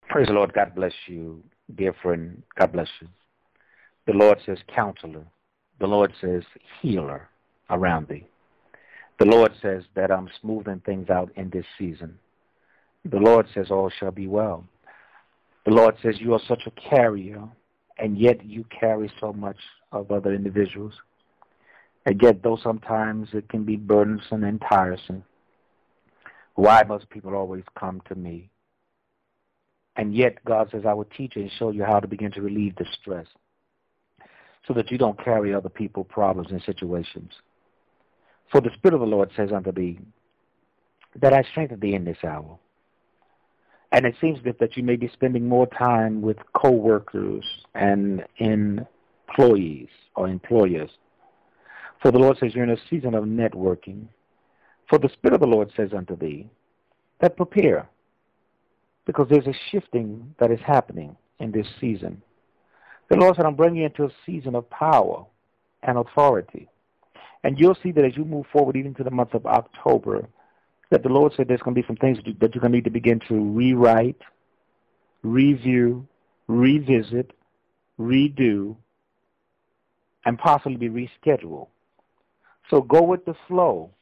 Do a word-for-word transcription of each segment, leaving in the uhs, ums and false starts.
Praise the Lord. God bless you, dear friend. God bless you. The Lord says counselor. The Lord says healer around thee. The Lord says that I'm smoothing things out in this season. The Lord says all shall be well. The Lord says you are such a carrier, and yet you carry so much of other individuals. And yet, though sometimes it can be burdensome and tiresome, why must people always come to me? And yet, God says, I will teach you and show you how to begin to relieve the stress so that you don't carry other people's problems and situations. For the Spirit of the Lord says unto thee, that I strengthen thee in this hour. And it seems that, that you may be spending more time with co-workers and employees or employers. For the Lord says you're in a season of networking. For the Spirit of the Lord says unto thee, that prepare, because there's a shifting that is happening in this season. The Lord said, I'm bringing you into a season of power and authority. And you'll see that as you move forward, even to the month of October, that the Lord said there's going to be some things that you're going to need to begin to rewrite, review, revisit, redo, and possibly be rescheduled. So go with the flow,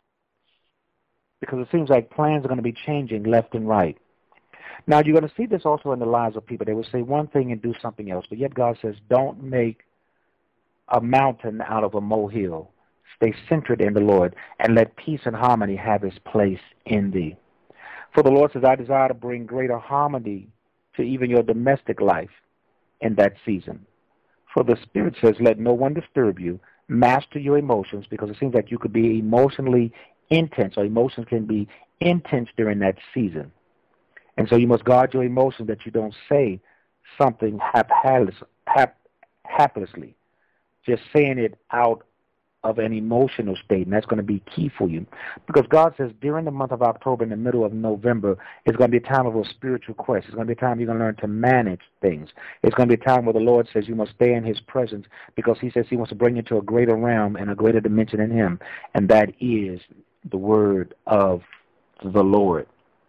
because it seems like plans are going to be changing left and right. Now, you're going to see this also in the lives of people. They will say one thing and do something else, but yet God says, don't make a mountain out of a molehill. Stay centered in the Lord, and let peace and harmony have its place in thee. For the Lord says, I desire to bring greater harmony to even your domestic life in that season. For the Spirit says, let no one disturb you. Master your emotions, because it seems like you could be emotionally intense, or emotions can be intense during that season. And so you must guard your emotions that you don't say something haphazardly, hap, haplessly, just saying it out of an emotional state, and that's going to be key for you. Because God says during the month of October, in the middle of November, it's going to be a time of a spiritual quest. It's going to be a time you're going to learn to manage things. It's going to be a time where the Lord says you must stay in his presence, because he says he wants to bring you to a greater realm and a greater dimension in him, and that is the word of the Lord.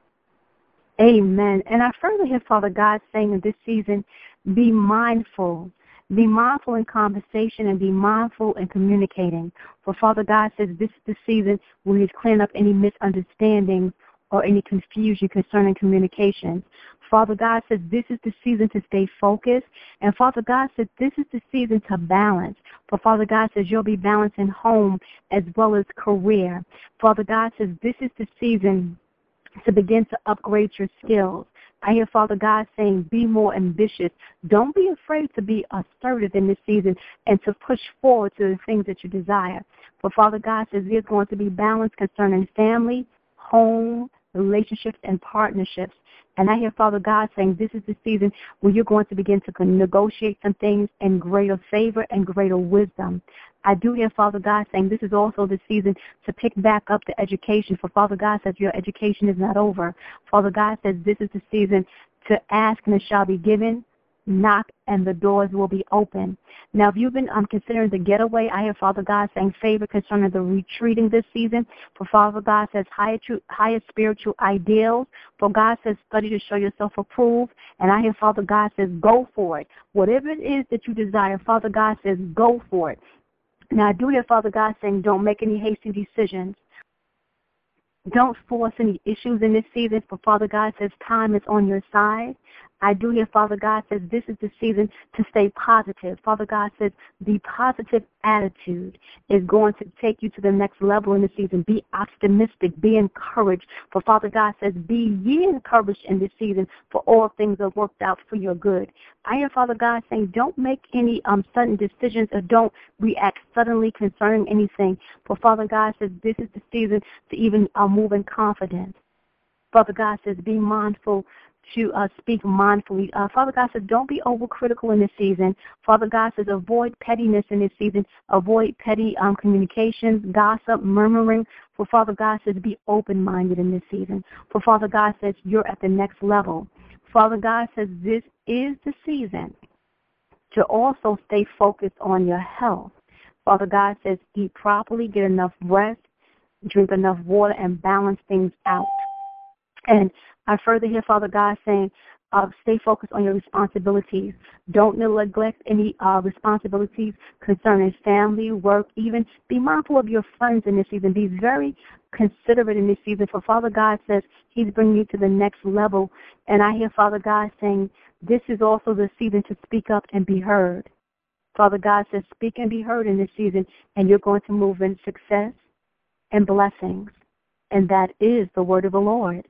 Amen. And I further hear Father God saying in this season, be mindful. Be mindful in conversation and be mindful in communicating. For Father God says this is the season where he's clearing up any misunderstandings or any confusion concerning communications. Father God says this is the season to stay focused. And Father God says this is the season to balance. For Father God says you'll be balancing home as well as career. Father God says this is the season to begin to upgrade your skills. I hear Father God saying, be more ambitious. Don't be afraid to be assertive in this season and to push forward to the things that you desire. For Father God says there's going to be balance concerning family, home, relationships, and partnerships. And I hear Father God saying this is the season where you're going to begin to negotiate some things in greater favor and greater wisdom. I do hear Father God saying this is also the season to pick back up the education. For Father God says your education is not over. Father God says this is the season to ask and it shall be given, knock and the doors will be open. Now, if you've been um, considering the getaway, I hear Father God saying favor concerning the retreating this season. For Father God says higher, higher spiritual ideals. For God says study to show yourself approved. And I hear Father God says go for it. Whatever it is that you desire, Father God says go for it. Now, I do hear Father God saying don't make any hasty decisions. Don't force any issues in this season, for Father God says time is on your side. I do hear Father God says this is the season to stay positive. Father God says the positive attitude is going to take you to the next level in the season. Be optimistic. Be encouraged. For Father God says be ye encouraged in this season, for all things are worked out for your good. I hear Father God saying don't make any um, sudden decisions or don't react suddenly concerning anything. For Father God says this is the season to even uh, move in confidence. Father God says be mindful to uh, speak mindfully. Uh, Father God says don't be overcritical in this season. Father God says avoid pettiness in this season. Avoid petty um, communications, gossip, murmuring. For Father God says be open-minded in this season. For Father God says you're at the next level. Father God says this is the season to also stay focused on your health. Father God says eat properly, get enough rest, drink enough water, and balance things out. And I further hear Father God saying Uh, stay focused on your responsibilities. Don't neglect any uh, responsibilities concerning family, work, even be mindful of your friends in this season. Be very considerate in this season, for Father God says he's bringing you to the next level. And I hear Father God saying this is also the season to speak up and be heard. Father God says speak and be heard in this season, and you're going to move in success and blessings. And that is the word of the Lord.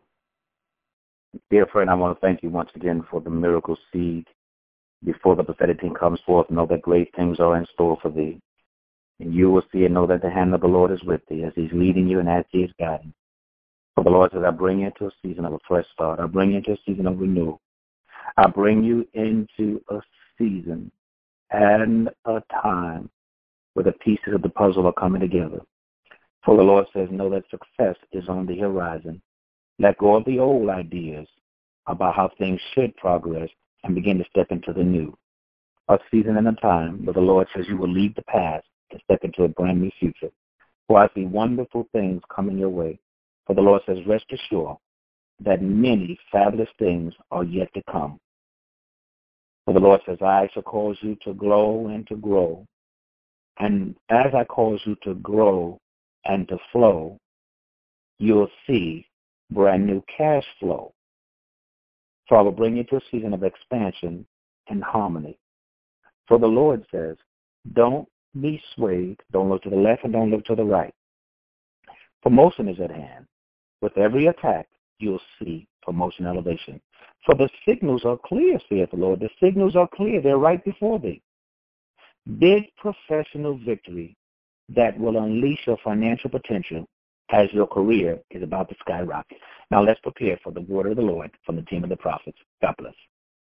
Dear friend, I want to thank you once again for the miracle seed. Before the prophetic team comes forth, know that great things are in store for thee. And you will see and know that the hand of the Lord is with thee as he's leading you and as he is guiding. For the Lord says, I bring you into a season of a fresh start. I bring you into a season of renewal. I bring you into a season and a time where the pieces of the puzzle are coming together. For the Lord says, know that success is on the horizon. Let go of the old ideas about how things should progress and begin to step into the new. A season and a time where the Lord says you will leave the past to step into a brand new future. For I see wonderful things coming your way. For the Lord says, rest assured that many fabulous things are yet to come. For the Lord says, I shall cause you to grow and to grow. And as I cause you to grow and to flow, you'll see brand new cash flow. So I will bring you to a season of expansion and harmony. For the Lord says, don't be swayed, don't look to the left and don't look to the right. Promotion is at hand. With every attack, you'll see promotion elevation. For the signals are clear, saith the Lord. The signals are clear. They're right before thee. Big professional victory that will unleash your financial potential as your career is about to skyrocket. Now let's prepare for the word of the Lord from the team of the prophets. God bless.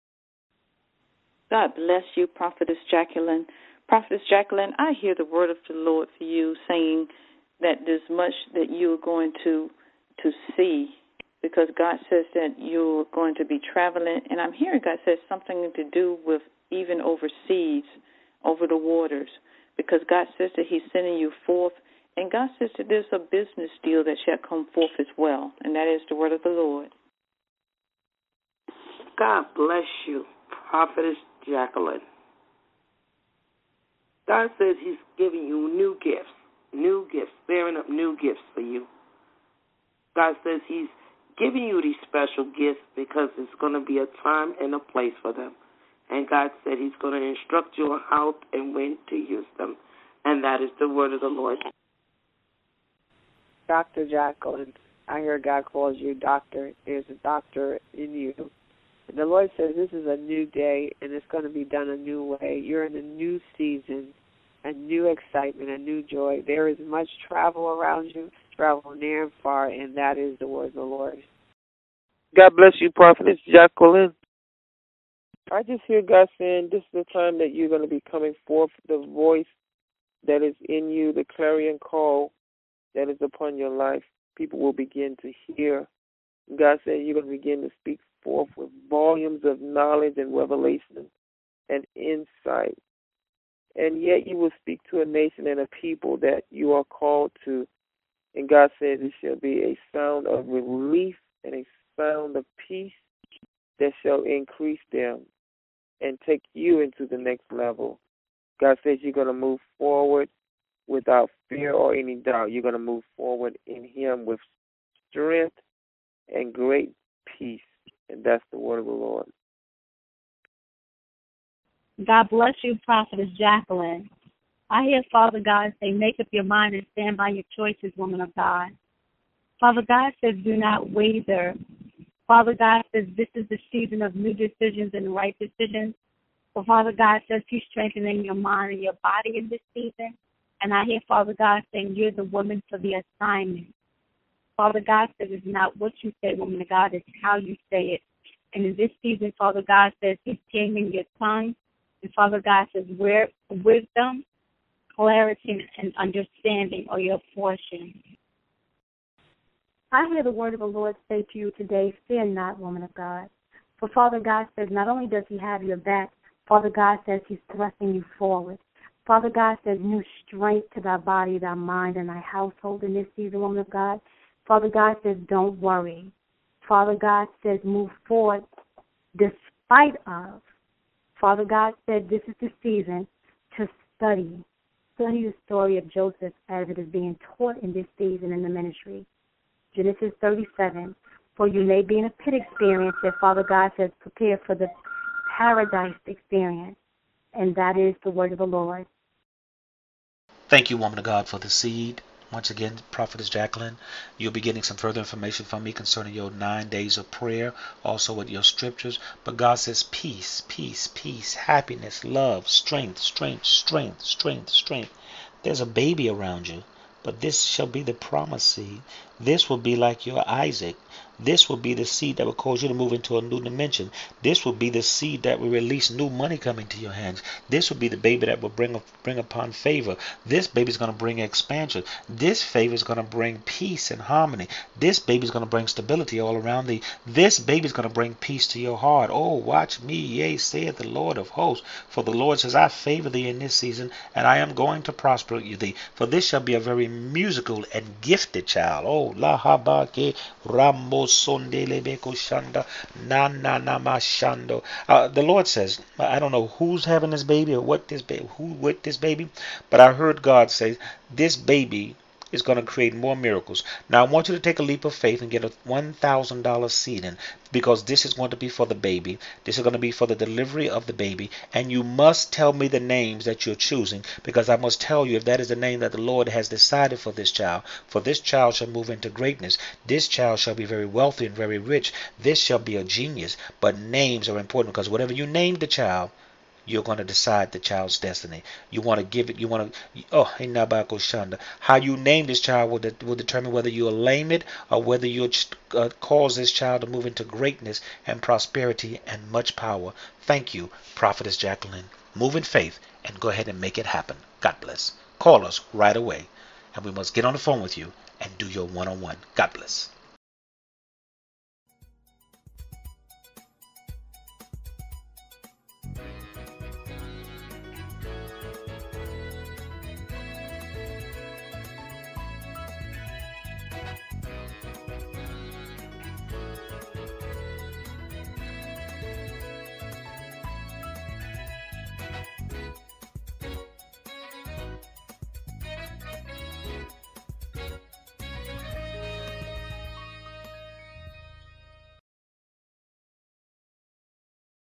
God bless you, Prophetess Jacqueline. Prophetess Jacqueline, I hear the word of the Lord for you saying that there's much that you're going to to see, because God says that you're going to be traveling, and I'm hearing God says something to do with even overseas, over the waters, because God says that he's sending you forth. And God says that there's a business deal that shall come forth as well, and that is the word of the Lord. God bless you, Prophetess Jacqueline. God says he's giving you new gifts, new gifts, bearing up new gifts for you. God says he's giving you these special gifts because it's going to be a time and a place for them. And God said he's going to instruct you on how and when to use them. And that is the word of the Lord. Doctor Jacqueline, I hear God calls you doctor. There's a doctor in you. And the Lord says this is a new day, and it's going to be done a new way. You're in a new season, a new excitement, a new joy. There is much travel around you, travel near and far, and that is the word of the Lord. God bless you, Prophetess Jacqueline. I just hear God saying this is the time that you're going to be coming forth, the voice that is in you, the clarion call that is upon your life. People will begin to hear. God said you're going to begin to speak forth with volumes of knowledge and revelation and insight. And yet you will speak to a nation and a people that you are called to. And God says it shall be a sound of relief and a sound of peace that shall increase them and take you into the next level. God says you're going to move forward without fear or any doubt. You're going to move forward in him with strength and great peace. And that's the word of the Lord. God bless you, Prophetess Jacqueline. I hear Father God say, make up your mind and stand by your choices, woman of God. Father God says, do not waver. Father God says, this is the season of new decisions and right decisions. So Father God says he's strengthening your mind and your body in this season. And I hear Father God saying, you're the woman for the assignment. Father God says, it's not what you say, woman of God, it's how you say it. And in this season, Father God says he's taming your tongue. And Father God says, where wisdom, clarity, and understanding are your portion. I hear the word of the Lord say to you today, fear not, woman of God. For Father God says, not only does he have your back, Father God says he's thrusting you forward. Father God says, new strength to thy body, thy mind, and thy household in this season, woman of God. Father God says, don't worry. Father God says, move forward despite of. Father God said this is the season to study. Study the story of Joseph as it is being taught in this season in the ministry. Genesis thirty-seven, for you may be in a pit experience that Father God says prepare for the paradise experience, and that is the word of the Lord. Thank you, woman of God, for the seed. Once again, Prophetess Jacqueline, you'll be getting some further information from me concerning your nine days of prayer, also with your scriptures. But God says peace, peace, peace, happiness, love, strength, strength, strength, strength, strength. There's a baby around you, but this shall be the promised seed. This will be like your Isaac. This will be the seed that will cause you to move into a new dimension. This will be the seed that will release new money coming to your hands. This will be the baby that will bring bring upon favor. This baby is going to bring expansion. This favor is going to bring peace and harmony. This baby is going to bring stability all around thee. This baby is going to bring peace to your heart. Oh, watch me, yea, saith the Lord of hosts. For the Lord says, I favor thee in this season, and I am going to prosper you thee. For this shall be a very musical and gifted child. Oh, la habake ramos. Uh, the Lord says, I don't know who's having this baby or what this baby, who with this baby, but I heard God say this baby is going to create more miracles. Now I want you to take a leap of faith and get a one thousand dollars seed in, because this is going to be for the baby. This is going to be for the delivery of the baby, and you must tell me the names that you're choosing, because I must tell you if that is the name that the Lord has decided for this child. For this child shall move into greatness. This child shall be very wealthy and very rich. This shall be a genius. But names are important, because whatever you name the child, you're going to decide the child's destiny. You want to give it, you want to, oh, Shanda. How you name this child will, de- will determine whether you'll lame it or whether you'll uh, cause this child to move into greatness and prosperity and much power. Thank you, Prophetess Jacqueline. Move in faith and go ahead and make it happen. God bless. Call us right away, and we must get on the phone with you and do your one-on-one. God bless.